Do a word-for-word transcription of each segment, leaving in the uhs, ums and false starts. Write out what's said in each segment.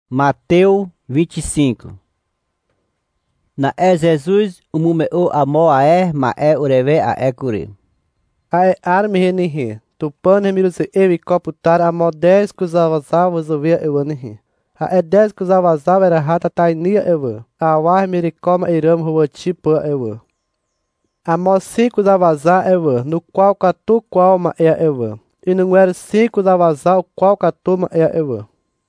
Mateus vinte e cinco. Na é Jesus o mumeu amo a é ma é ureve a é curi. A é arme renihi. Tu pan remiru se evi coputar a mo dez cusavazava resolvia eu anihi. A é dez cusavazava era rata tainia eu. A war miricoma iram rua tipo eu. A mo cinco zavazar eu, no qual catu qual ma é eu. E não era cinco zavazar o qual catu ma é eu.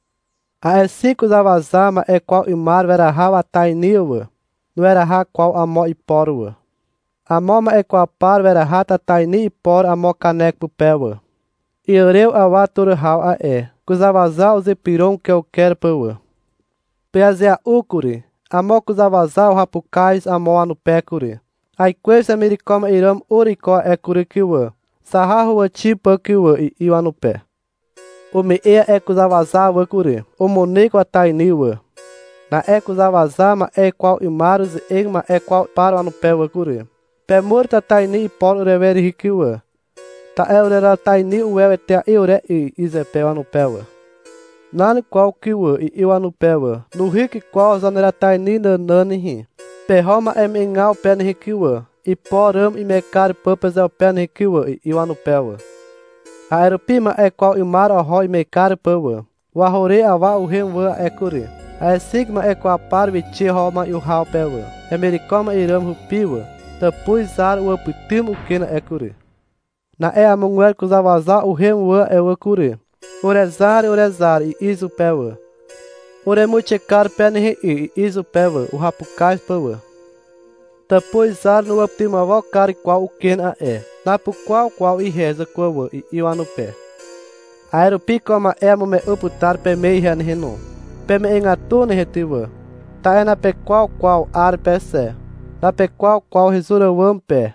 A é cinco zavazar ma é qual imar era rawa tainia. Não era ra qual a mo iporua. A mo ma é qual par era rata taini ipor a mo caneco pro péua. E eu a watur hau a é. Cusavazar os epiron que eu quero pua. Peazia ucuri. A mo cusavazar o rapucais a mo no pé curi. Ai questa miricoma iram uricó é curi kiwa. Sarrahua tipa kiwa e iwa no pé. O me ea é cusavazar wa curi. O monico a tainiwa. Na é cusavazar ma é qual imarus e egma é qual para no pé wa curi. Pé morta taini e polo reveri rikiwa. Ta eurera taini uel etea eure e izepewa no pewa. Nani qual kiwa e iwa no pewa. No riki qual zanera taini nanani hi. Perroma é mengal pé no rikiwa. E poram e mecari pampas é o pé no rikiwa e iwa no pewa. A aeropima é qual imar arro e mecari pawa. O arrore ava o remwa é curi. A sigma é qual par viti roma e o rau pewa. É mericoma iram rupiwa. Depois zar o apitim o kena é curi. Na é a mulher que usava o remwa é o curi. Orezar e orezar e iso pewa. Oremuchecar penhi e iso pewa o rapucais pewa. Depois zar no apitim avó cari qual o kena é. Na pu qual qual e reza qual e iwa no pé. A aeropicoma é a mume uputar pe mei ren reno. Pe me engatu ne retiva. Ta é na pe qual qual ar pé sé. Na pe qual qual resura wam pé.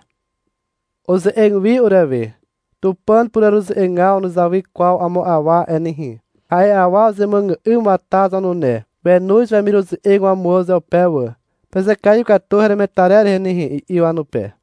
Os engvi ureve. Tu pan por os engal nos avi qual amo awa enihi. Ai awa os emang umataza no ne. Benus vai miros ego amos ao péwa. Pese caiu catorre metarere enihi e iwa no pé.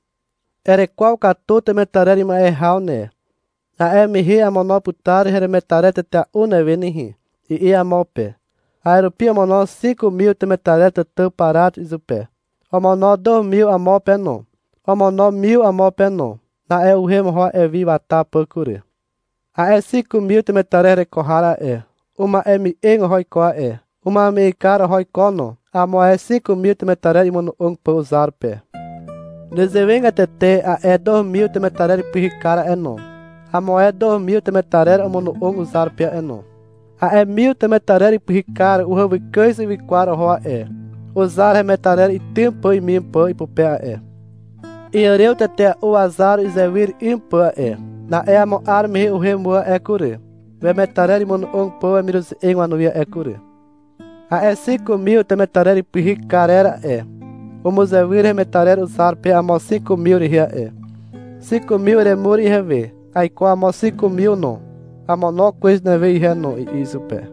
Ere qual catorre metarere ma é hau ne. A é mihi a monoputare remetarete te a uneve nihi. E ia mope. A aeropia monó cinco mil temetarete tão parato iso pé. O monó dois mil a mope não. O monó mil a mope não. Na é o remo roa é viva tapa cure. A é cinco mil temetarete corrara é. Uma é mi engo roi coa é. Uma me cara roi cono. A mo é cinco mil temetarete mono ong pa usar pé. Desevenga tete a é dois mil temetarete pihicara é não. A mo é dois mil temetarete mono ong usar pé é não. A é mil temetarete pihicara o ravi coisa e viquara roa é. Usar remetarete e tempo e mimpa e pupé é. E eu tete o azar e zevir impa é. Na é a mo arme o remua é cure. Remetarete mono ong po é miros em anuia é cure. A é cinco mil temetarete pihicara é. O mozevir remetarete usar pé a mo cinco mil ria é. Cinco mil remuri reve. Aí com a mo cinco mil não. A monó coisa não veio reno e isso pé.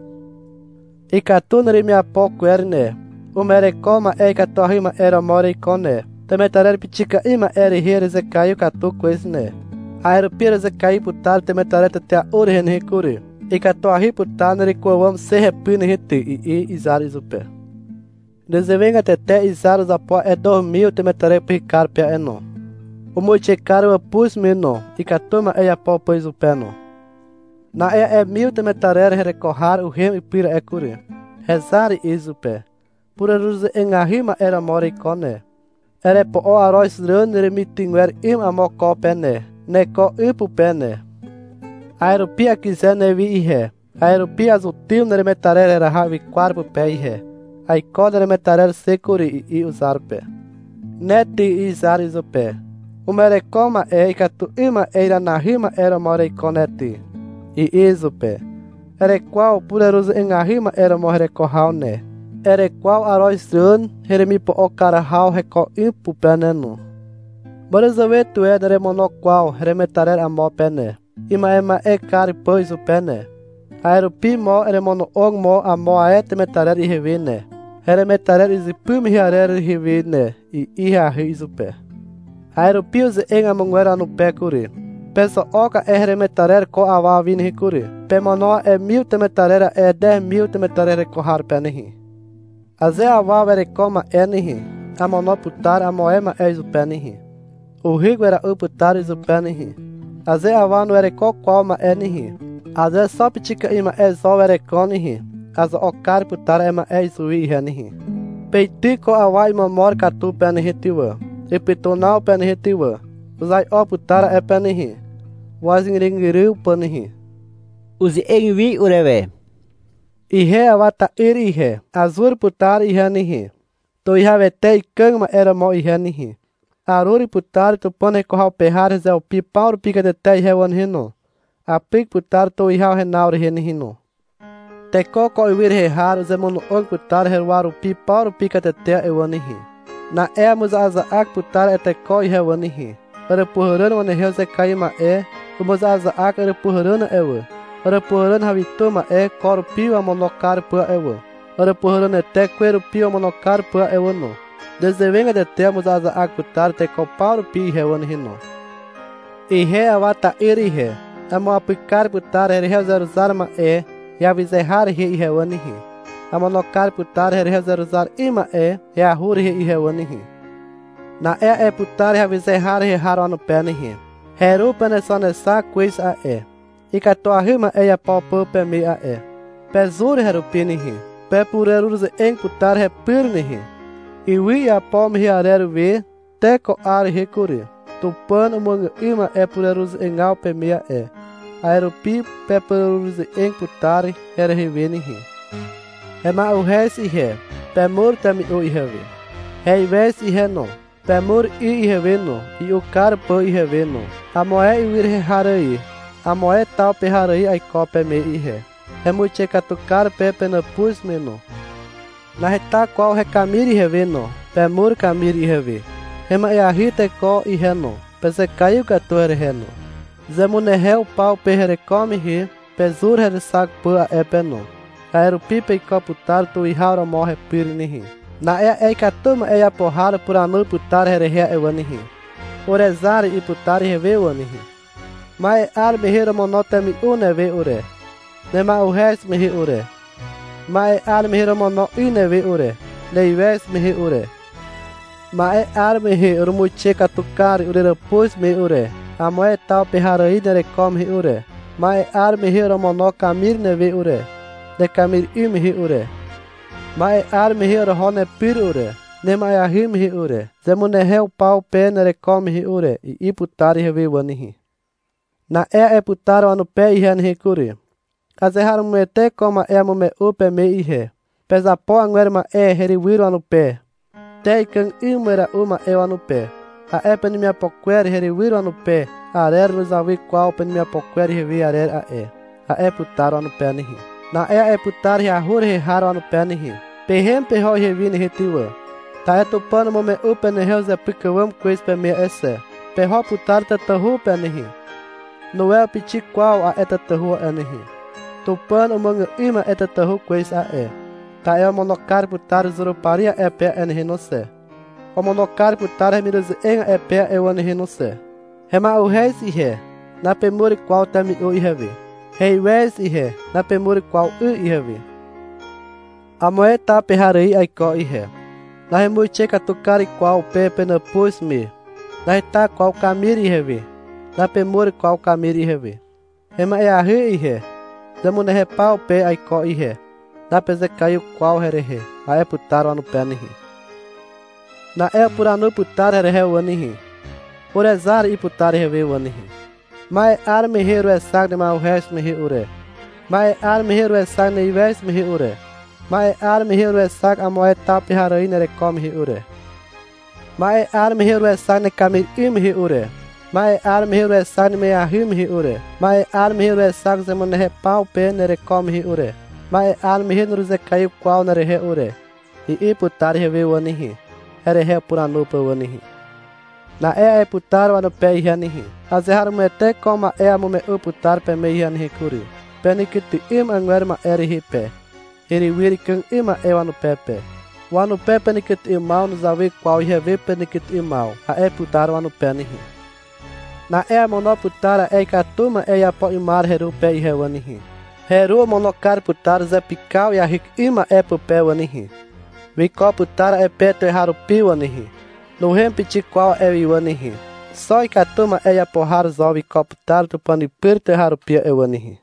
E catuna me apoco era né. O merecoma é que a tua rima era more com né. Também tarer pitica ima era here ze caiu catu coisa né. A aeropira ze caiu putar também tarer até a ore rene recure. E que a tua riputar nere coam se repine rete e e izar isso pé. Desevenga até izar os apo é dois mil também tarer picar pé é não. O mochecaro a pus me não. E catuma é a pó pois o pé não. Na é é mil temetarere recorrar o rem e pira é curi. Rezar e iso pé. Pura ruse em a rima era more cone. Ere po o arois rânere mitinguer im a mocó pene. Neco ipu pene. Aeropia quiser nevi i ré. Aeropia azutil nere metarere era ravi quarpo pé i ré. Ai codere metarere securi e i usar pé. Neti e izar iso pé. O merecoma é e catu ima eira na rima era more coneti. E isso pé. Ere qual pureroso em a rima era morre corral né. Ere qual aroistrun heremi po o cara hau reco impu peneno. Borezoe tu é dere mono qual remetarer a mo pene. Ima ema é cari pois o pene. Aeropi mo ere mono ong mo a mo a et metarer i revine. Heremetarer i pum riarer i revine. E i a riso pé. Aeropi os em a monguera no pé curi. Peso oca é remetarer co ava vin hikuri. Pe mono é mil temetarera é dez mil temetarera corrar penihi. Aze ava vere coma enihi. A mono putar a moema é o penihi. O rigo era o putar o penihi. Aze ava no ere co qualma enihi. Aze só pitica ima é zo vere conihi. As ocar putar ema é o ihenihi. Peiti co ava ima mor catu penihi tiwa. E pitonal penihi tiwa. Usai o putar é penihi. Wazingringiriu panihi. Uzi engvi ureve. Ihe avata irihe. Azur putar ihanihi. To ihavete ikangma era mo ihanihi. Aruri putar to pane kohal perrar zel pi pauro pica de te ihewan hino. A pik putar to ihau renauri henihino. Te koko iwir reharu zemono on putar herwaru pi pauro pica de te ewanihi. Na emus azaak putar ete ko ihewanihi. Ora puhurano wane heuze kaima e. Umos azaak ora puhurana ewa. Ora puhurana havituma e koro pio amonokar pua ewa. Ora puhurana te quero pio amonokar pua ewa no. Desevenga de temos azaak putar te koparo pi hewan hino. Ihe avata irihe. Amo aplicar putar herheu zero zarma e. Yavizehar he ihewanihi. Amonokar putar herheu zero zar ima e. Yahuri he ihewanihi. Na e e putar yavizehar he harano penihi. Heru penesonesa quis a e. Ikato rima e a popo pe me a e. Pezur heru pinihi. Pe purerus en putar he pirnihi. Iwi a pom hiareru ve. Teko ar recuri. Tupan umang ima e purerus engal pe me a e. Aeropi pe purerus en putar her revenihi. Ema o res i he. Pe mur tami o i heve. Hei ves i he no. Pemur i iheveno, e o carpo iheveno. A moé e o irreharai. A moé tal perrarai a copa me ihe. É muito catucar pepe na pus meno. Na reta qual recamir iheveno. Pemur camir iheve. Rema e a rita co iheno. Pese caiu cator reno. Zemunehel pau perrecome ri. Pesur hersac pua epeno. Aero pipe e coputar tu e haura morre pirnihi. Na e e katuma e a porrada por anu putar herehea ewanihi. Orezari e putar reve wanihi. Ma e ar mehera monotemi uneve ure. Nema o res mehi ure. Ma e ar mehera mono ineve ure. Neives mehi ure. Ma e ar mehi urmuche katukari ure pus me ure. A moe tal perrarai nere come ure. Ma e ar mehera mono camir neve ure. De camir imhi ure. Mae ar mihir hone pir ure. Nema ya him hi ure. Zemunehel pau penere come hi ure. I iputari hevi wanihi. Na e e putaro anu pe ihan hi kuri. Azehar muete koma e mume upe me ihe. Pesa po anguerma e heri wiru anu pe. Te ikan imera uma e anu pe. A e pen minha poqueri heri wiru anu pe. Arer nos avi qual pen minha poqueri hevi arer a e. A e putaro anu pe nihi. Na e e putar he ahur he haro anu penihi. Pehem peho he vini hetiwa. Ta e tupano mome upe ne heus e pikawam quis pe me esse. Peho putar te tahu penihi. Noel piti qual a eta tahu enihi. Tupano manga ima eta tahu quis a e. Ta e o monokar putar zuruparia e pe enihi no se. O monokar putar miras enga e pe e wanihi no se. Hema o reis i he. Na pemuri qual tami o i hevi. Hei wes ihe, na pemuri qual u iheve. A moe ta perrarai ai ko ihe. Na remui checa tucari qual pepe na pus me. Na reta qual camir iheve. Na pemuri qual camir iheve. Rema e a ri ihe. Zamune repau pe ai ko ihe. Na pese caiu qual herehe. A e putaro anu penihi. Na e puranu putar herehe wanihi. Urezar e putar heve wanihi. Mae ar meheru é sagne ma o resto mehe ure. Mae ar meheru é sagne e ves mehe ure. Mae ar meheru é sag a moe tap harai nere come he ure. Mae ar meheru é sagne camir im he ure. Mae ar meheru é sagne me ahim he ure. Mae ar meheru é sag zemone he pau pe nere come he ure. Mae ar meheru ze caiu qual nere he ure. E i putar heve wanihi. Ere he puranu pa wanihi. Na e e putar anu pe ihanihi. Azehar mete koma e amume u putar pe me ihanihi kuri. Penikiti im anguerma eri hi pe. Eri wiri kan ima e anu pepe. Wanu pe penikiti imau nos avi qual iheve penikiti imau. A e putar anu penihi. Na é monoputara é catuma é a poimar heru pé e rewanihi. Heru monocar putara zé pical e a ric ima é pro pé wanihi. Vicó putara é pé terraro piwanihi. No rempiti qual é iwanihi. Só e catuma é a porrar zó vicó putara tu panipir terraro pia ewanihi.